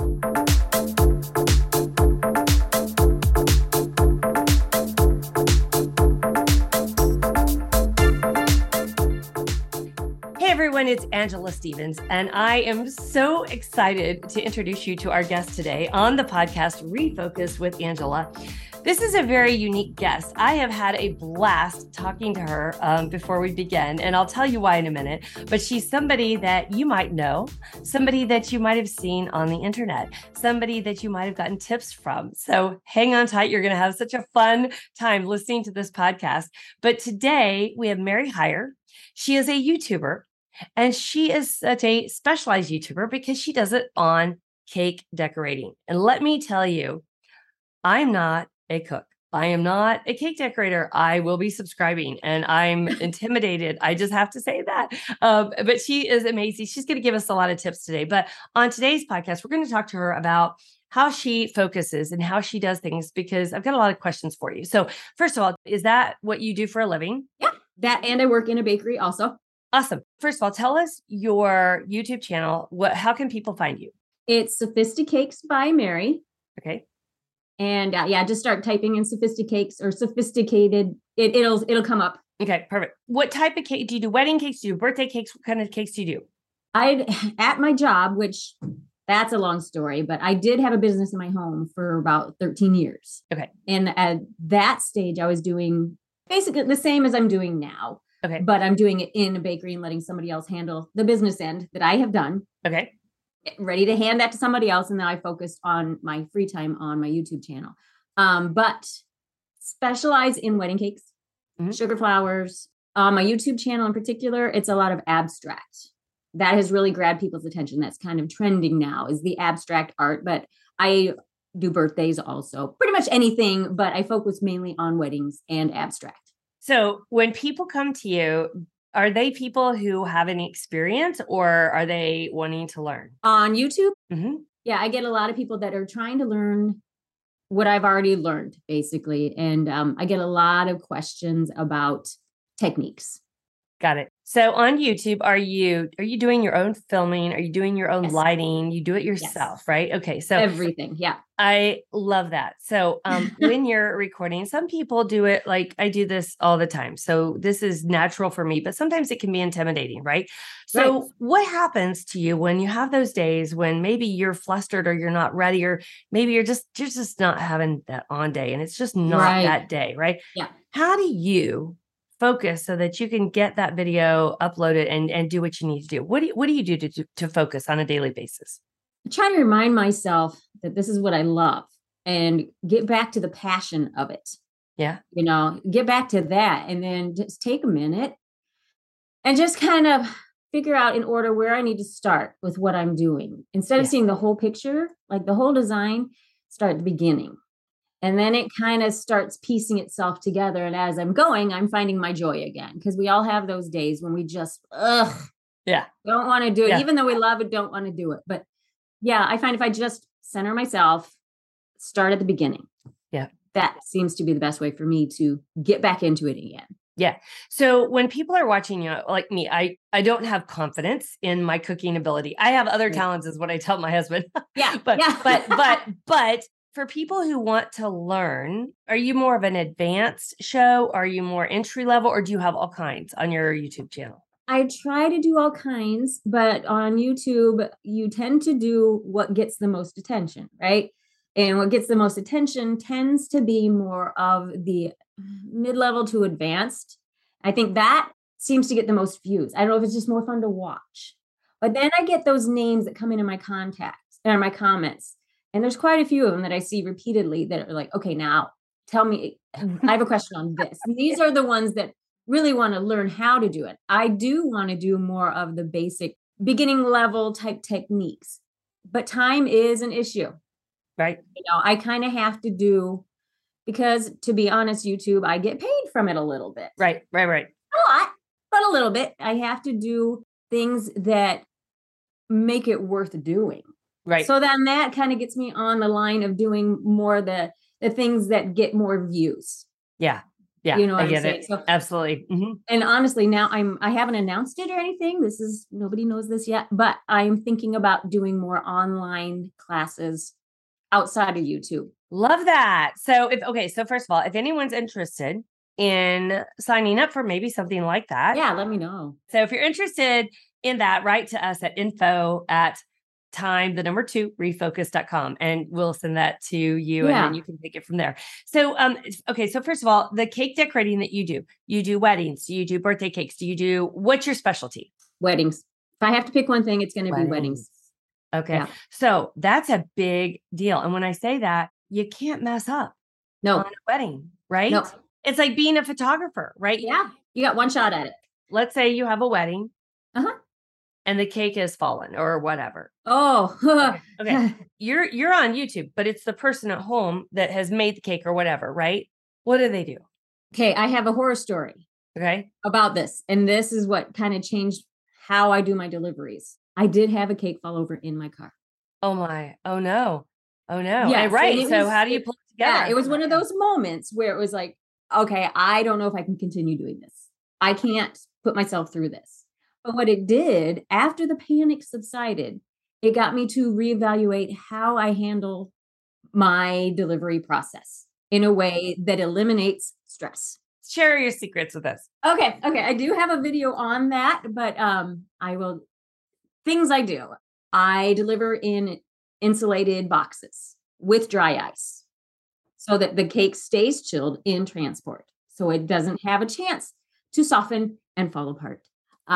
Hey everyone, it's Angela Stevens, and I am so excited to introduce you to our guest today on the podcast Refocus with Angela. This is a very unique guest. I have had a blast talking to her before we begin, and I'll tell you why in a minute, but she's somebody that you might know, somebody that you might have seen on the internet, somebody that you might have gotten tips from. So hang on tight. You're going to have such a fun time listening to this podcast. But today we have Mary Hyre. She is a YouTuber. And she is such a specialized YouTuber because she does it on cake decorating. And let me tell you, I'm not a cook. I am not a cake decorator. I will be subscribing and I'm intimidated. I just have to say that. But she is amazing. She's going to give us a lot of tips today. But on today's podcast, we're going to talk to her about how she focuses and how she does things, because I've got a lot of questions for you. So first of all, is that what you do for a living? Yeah, that, and I work in a bakery also. Awesome. First of all, tell us your YouTube channel. How can people find you? It's Sophisticakes by Mary. Okay. And just start typing in Sophisticakes or sophisticated. It'll come up. Okay, perfect. What type of cake do you do? Wedding cakes? Do you do birthday cakes? What kind of cakes do you do? At my job, which that's a long story, but I did have a business in my home for about 13 years. Okay. And at that stage, I was doing basically the same as I'm doing now. Okay. But I'm doing it in a bakery and letting somebody else handle the business end that I have done. Okay. Ready to hand that to somebody else. And then I focused on my free time on my YouTube channel. But specialize in wedding cakes, sugar flowers. On my YouTube channel in particular, it's a lot of abstract. That has really grabbed people's attention. That's kind of trending now, is the abstract art. But I do birthdays also, pretty much anything, but I focus mainly on weddings and abstract. So when people come to you, are they people who have any experience or are they wanting to learn? On YouTube? Mm-hmm. Yeah, I get a lot of people that are trying to learn what I've already learned, basically. And I get a lot of questions about techniques. Got it. So on YouTube, are you doing your own filming? Are you doing your own lighting? You do it yourself, right? Okay. So everything. Yeah. I love that. So when you're recording, some people do it like I do this all the time. So this is natural for me, but sometimes it can be intimidating, right? So what happens to you when you have those days when maybe you're flustered or you're not ready, or maybe you're just not having that on day and it's just not that day, right? Yeah. How do you focus so that you can get that video uploaded and do what you need to do? What do you do to focus on a daily basis? I try to remind myself that this is what I love and get back to the passion of it. Yeah. Get back to that and then just take a minute and just kind of figure out in order where I need to start with what I'm doing. Instead of seeing the whole picture, like the whole design, start at the beginning. And then it kind of starts piecing itself together. And as I'm going, I'm finding my joy again, because we all have those days when we just, don't want to do it. Even though we love it, don't want to do it. But yeah, I find if I just center myself, start at the beginning. Yeah. That seems to be the best way for me to get back into it again. Yeah. So when people are watching you, like me, I don't have confidence in my cooking ability. I have other talents is what I tell my husband. But for people who want to learn, are you more of an advanced show? Are you more entry level, or do you have all kinds on your YouTube channel? I try to do all kinds, but on YouTube, you tend to do what gets the most attention, right? And what gets the most attention tends to be more of the mid-level to advanced. I think that seems to get the most views. I don't know if it's just more fun to watch. But then I get those names that come into my contacts or my comments. And there's quite a few of them that I see repeatedly that are like, okay, now tell me, I have a question on this. And these are the ones that really want to learn how to do it. I do want to do more of the basic beginning level type techniques, but time is an issue. Right. I kind of have to do, because to be honest, YouTube, I get paid from it a little bit. Right. A lot, but a little bit. I have to do things that make it worth doing. Right. So then that kind of gets me on the line of doing more the things that get more views. Yeah. Yeah. You know what I I'm get saying? it. So, Absolutely. and honestly, now I haven't announced it or anything. Nobody knows this yet, but I'm thinking about doing more online classes outside of YouTube. Love that. So so first of all, if anyone's interested in signing up for maybe something like that. Yeah, let me know. So if you're interested in that, write to us at info@refocus.com and we'll send that to you and then you can take it from there. So, so first of all, the cake decorating that you do weddings, do you do birthday cakes? What's your specialty? Weddings. If I have to pick one thing, it's going to be weddings. Okay. Yeah. So that's a big deal. And when I say that, you can't mess up on a wedding, right? No. It's like being a photographer, right? Yeah. You got one shot at it. Let's say you have a wedding and the cake has fallen or whatever. Oh, okay. You're on YouTube, but it's the person at home that has made the cake or whatever, right? What do they do? Okay. I have a horror story. Okay. About this. And this is what kind of changed how I do my deliveries. I did have a cake fall over in my car. Oh my. Oh no. Oh no. Yes, right. So how do you pull it together? Yeah, it was one of those moments where it was like, okay, I don't know if I can continue doing this. I can't put myself through this. But what it did, after the panic subsided, it got me to reevaluate how I handle my delivery process in a way that eliminates stress. Share your secrets with us. Okay. I do have a video on that, but things I do. I deliver in insulated boxes with dry ice so that the cake stays chilled in transport. So it doesn't have a chance to soften and fall apart.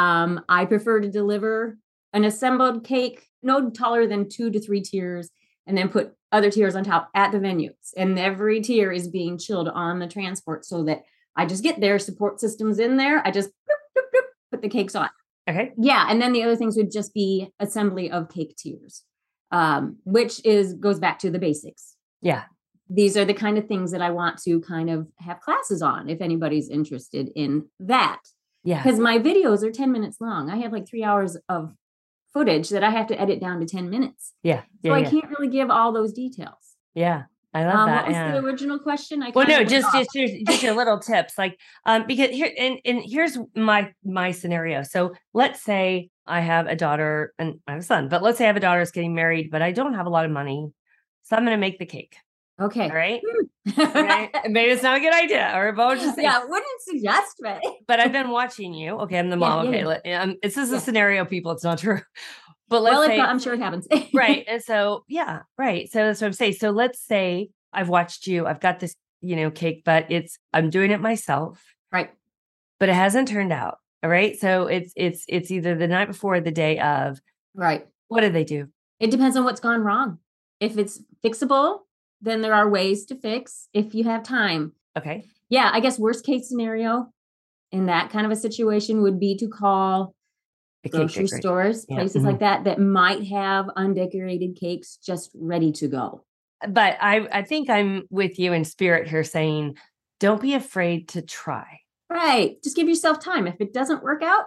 I prefer to deliver an assembled cake no taller than 2 to 3 tiers and then put other tiers on top at the venues. And every tier is being chilled on the transport so that I just get their support systems in there. I just put the cakes on. Okay. Yeah. And then the other things would just be assembly of cake tiers, which goes back to the basics. Yeah. These are the kind of things that I want to kind of have classes on if anybody's interested in that. Yeah. Because my videos are 10 minutes long. I have like 3 hours of footage that I have to edit down to 10 minutes. Yeah. So I can't really give all those details. Yeah. I love that. What was the original question? Just your little tips, like because here's my scenario. So let's say I have a daughter and I have a son, but let's say I have a daughter that's getting married, but I don't have a lot of money, so I'm going to make the cake. Okay. All right. Okay. Maybe it's not a good idea, or about just I wouldn't suggest it. But I've been watching you. Okay, I'm the mom. This is a scenario, people. It's not true. But let's say, I'm sure it happens. Right. And so, yeah, right. So that's what I'm saying. So let's say I've watched you, I've got this, cake, but I'm doing it myself. Right. But it hasn't turned out. All right. So it's either the night before or the day of. Right. What do they do? It depends on what's gone wrong. If it's fixable, then there are ways to fix if you have time. Okay. Yeah. I guess worst case scenario in that kind of a situation would be to call grocery stores, places like that might have undecorated cakes just ready to go. But I think I'm with you in spirit here saying, don't be afraid to try. Right. Just give yourself time. If it doesn't work out,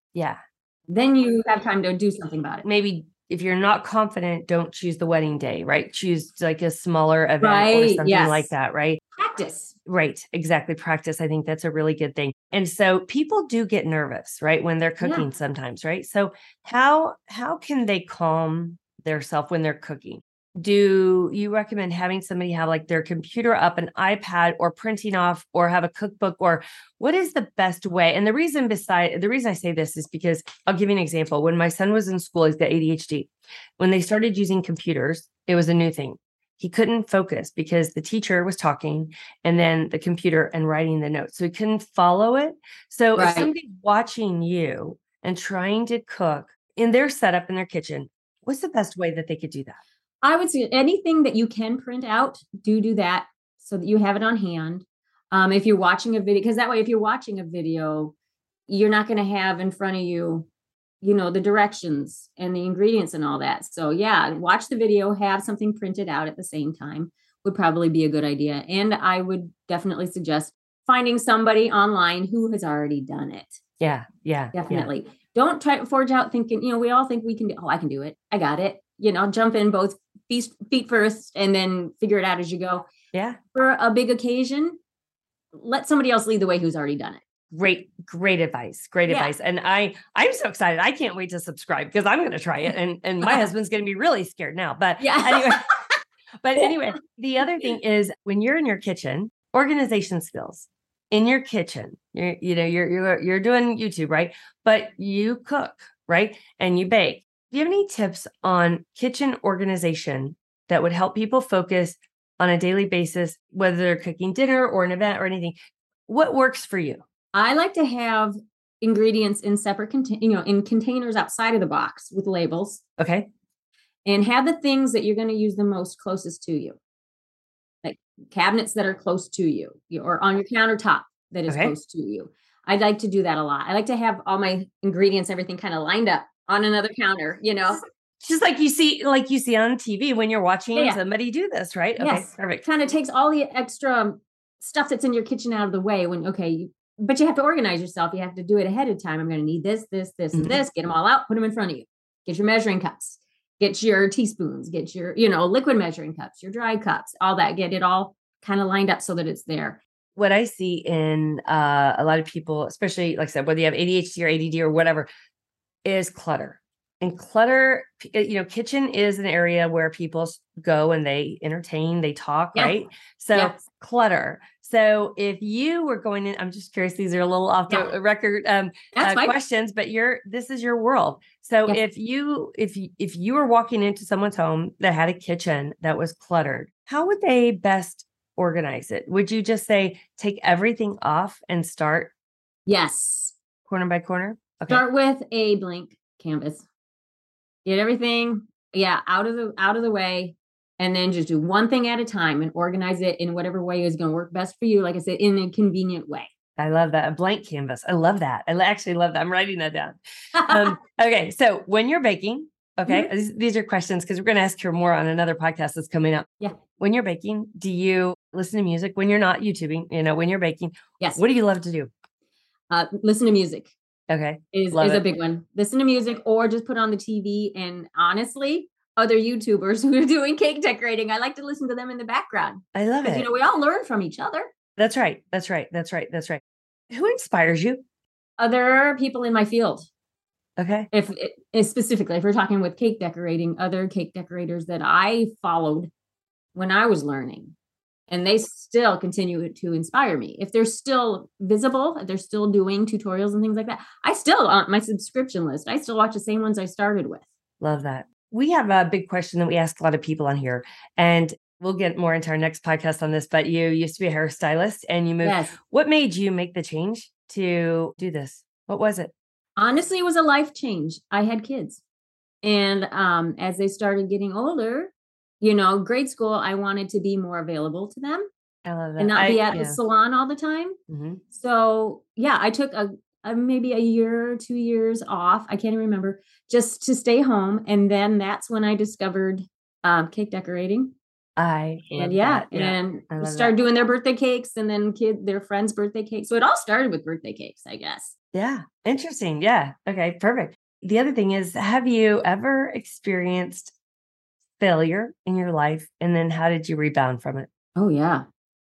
then you have time to do something about it. Maybe if you're not confident, don't choose the wedding day, right? Choose like a smaller event or something like that, right? Practice. Right. Exactly. Practice. I think that's a really good thing. And so people do get nervous, right? When they're cooking sometimes, right? So how can they calm themselves when they're cooking? Do you recommend having somebody have like their computer up, an iPad, or printing off, or have a cookbook, or what is the best way? And the reason I say this is because I'll give you an example. When my son was in school, he's got ADHD. When they started using computers, it was a new thing. He couldn't focus because the teacher was talking and then the computer and writing the notes. So he couldn't follow it. So if somebody's watching you and trying to cook in their setup in their kitchen, what's the best way that they could do that? I would say anything that you can print out, do that so that you have it on hand. If you're watching a video, because that way, if you're watching a video, you're not going to have in front of you, the directions and the ingredients and all that. So watch the video, have something printed out at the same time would probably be a good idea. And I would definitely suggest finding somebody online who has already done it. Yeah. Definitely. Yeah. Don't try to forge out thinking, we all think we can I can do it. I got it. Jump in both feet first and then figure it out as you go. Yeah. For a big occasion, let somebody else lead the way who's already done it. Great advice. Great advice. And I'm so excited. I can't wait to subscribe because I'm going to try it. And my husband's going to be really scared now, but anyway, the other thing is when you're in your kitchen, organization skills in your kitchen, you're doing YouTube, right? But you cook, right? And you bake. Do you have any tips on kitchen organization that would help people focus on a daily basis, whether they're cooking dinner or an event or anything? What works for you? I like to have ingredients in separate in containers outside of the box with labels. Okay. And have the things that you're going to use the most closest to you. Like cabinets that are close to you or on your countertop that is close to you. I'd like to do that a lot. I like to have all my ingredients, everything kind of lined up on another counter, Just like you see on TV when you're watching somebody do this, right? Okay, yes. Perfect. Kind of takes all the extra stuff that's in your kitchen out of the way but you have to organize yourself. You have to do it ahead of time. I'm going to need this, and this, get them all out, put them in front of you. Get your measuring cups, get your teaspoons, get your, liquid measuring cups, your dry cups, all that, get it all kind of lined up so that it's there. What I see in a lot of people, especially like I said, whether you have ADHD or ADD or whatever, is clutter. And clutter, kitchen is an area where people go and they entertain, they talk, right? So clutter. So if you were going in, I'm just curious, these are a little off the record questions, but this is your world. So if you were walking into someone's home that had a kitchen that was cluttered, how would they best organize it? Would you just say, take everything off and start? Yes. Corner by corner? Okay. Start with a blank canvas. Get everything, out of the way, and then just do one thing at a time and organize it in whatever way is going to work best for you. Like I said, in a convenient way. I love that. A blank canvas. I love that. I actually love that. I'm writing that down. Okay. So when you're baking, these are questions because we're going to ask her more on another podcast that's coming up. Yeah. When you're baking, do you listen to music when you're not YouTubing? When you're baking, yes. What do you love to do? Listen to music. Okay. Is a big one. Listen to music or just put on the TV. And honestly, other YouTubers who are doing cake decorating, I like to listen to them in the background. I love it. We all learn from each other. That's right. Who inspires you? Other people in my field. Okay. If specifically, if we're talking with cake decorating, other cake decorators that I followed when I was learning. And they still continue to inspire me. If they're still visible, if they're still doing tutorials and things like that, I still on my subscription list. I still watch the same ones I started with. Love that. We have a big question that we ask a lot of people on here, and we'll get more into our next podcast on this, but you used to be a hairstylist and you moved. Yes. What made you make the change to do this? What was it? Honestly, it was a life change. I had kids. And as they started getting older, grade school, I wanted to be more available to them. I love that. And not be at the salon all the time. Mm-hmm. So I took maybe a year or 2 years off. I can't even remember, just to stay home. And then that's when I discovered cake decorating. And started doing their birthday cakes and then their friends' birthday cakes. So it all started with birthday cakes, I guess. Yeah. Interesting. Yeah. Okay. Perfect. The other thing is, have you ever experienced failure in your life? And then how did you rebound from it? Oh, yeah.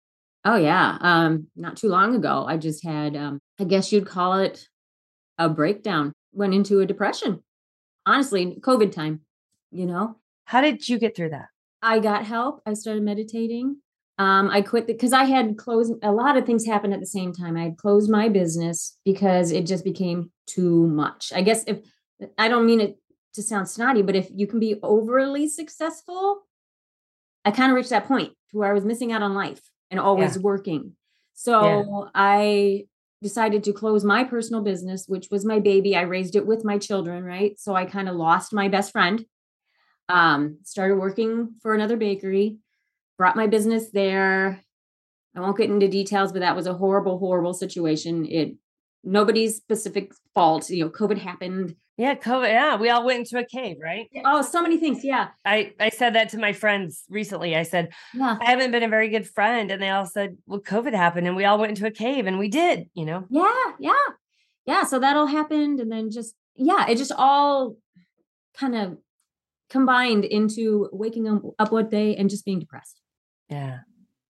Not too long ago, I just had, I guess you'd call it a breakdown, went into a depression. Honestly, COVID time, How did you get through that? I got help. I started meditating. I quit because I had closed. A lot of things happened at the same time. I had closed my business because it just became too much. I guess I don't mean it to sound snotty, but if you can be overly successful, I kind of reached that point to where I was missing out on life and always working. So I decided to close my personal business, which was my baby. I raised it with my children, right? So I kind of lost my best friend, started working for another bakery, brought my business there. I won't get into details, but that was a horrible, horrible situation. Nobody's specific fault. COVID happened. Yeah, COVID. Yeah, we all went into a cave, right? Oh, so many things. Yeah. I said that to my friends recently. I said, I haven't been a very good friend. And they all said, well, COVID happened and we all went into a cave, and we did, Yeah. So that all happened. And then it just all kind of combined into waking up one day and just being depressed. Yeah.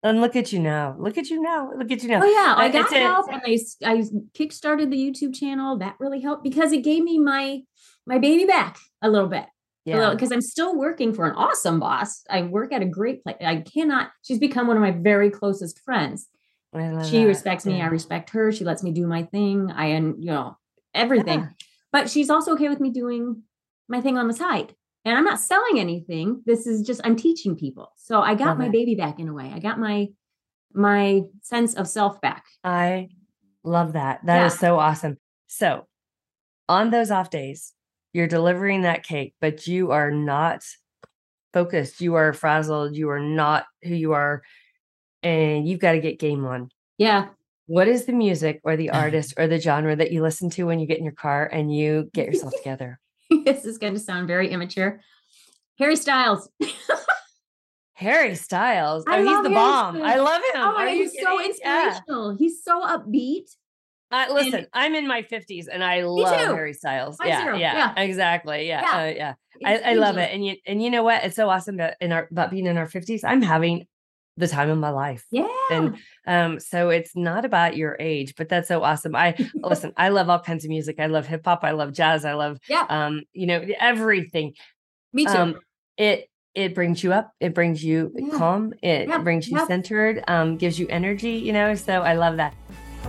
And look at you now. Look at you now. Look at you now. Oh yeah, I It's got help, and I kickstarted the YouTube channel. That really helped because it gave me my baby back a little bit. Yeah. Because I'm still working for an awesome boss. I work at a great place. She's become one of my very closest friends. I love She that. respects me. I respect her. She lets me do my thing. Everything. Yeah. But she's also okay with me doing my thing on the side. And I'm not selling anything. This is just, I'm teaching people. So I got my baby back in a way. I got my sense of self back. I love that. That is so awesome. So on those off days, you're delivering that cake, but you are not focused. You are frazzled. You are not who you are. And you've got to get game on. Yeah. What is the music or the artist or the genre that you listen to when you get in your car and you get yourself together? This is going to sound very immature. Harry Styles. Harry Styles. Oh, he's the bomb. I love him. Oh, he's so inspirational. Yeah. He's so upbeat. Listen, I'm in my 50s and I love Harry Styles. Yeah, exactly. Yeah. I love it. And you know what? It's so awesome that about being in our 50s, I'm having the time of my life. Yeah. And so it's not about your age, but that's so awesome. Listen, I love all kinds of music. I love hip hop. I love jazz. I love, everything. Me too. It brings you up. It brings you calm. It brings you centered, gives you energy, so I love that.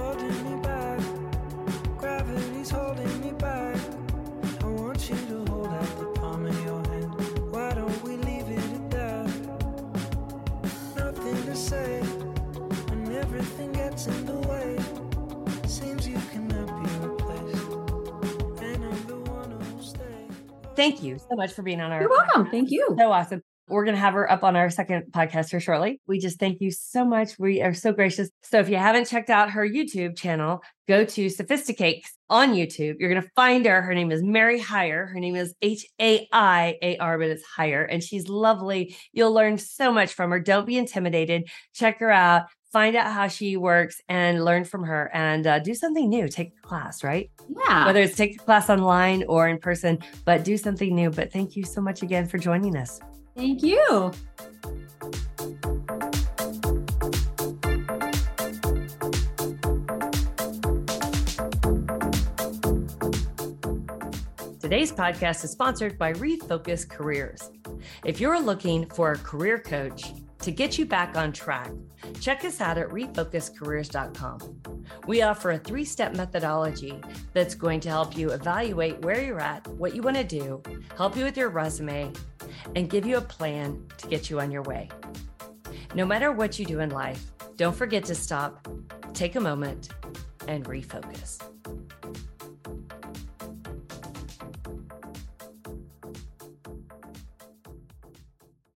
Thank you so much for being on our You're welcome. Thank you. So awesome. We're going to have her up on our second podcast here shortly. We just thank you so much. We are so gracious. So if you haven't checked out her YouTube channel, go to Sophisticakes on YouTube. You're going to find her. Her name is Mary Hyre. Her name is H-A-I-A-R, but it's Hyre. And she's lovely. You'll learn so much from her. Don't be intimidated. Check her out. Find out how she works and learn from her and do something new. Take a class, right? Yeah. Whether it's take a class online or in person, but do something new. But thank you so much again for joining us. Thank you. Today's podcast is sponsored by Refocus Careers. If you're looking for a career coach to get you back on track, check us out at refocuscareers.com. We offer a 3-step methodology that's going to help you evaluate where you're at, what you want to do, help you with your resume, and give you a plan to get you on your way. No matter what you do in life, don't forget to stop, take a moment, and refocus.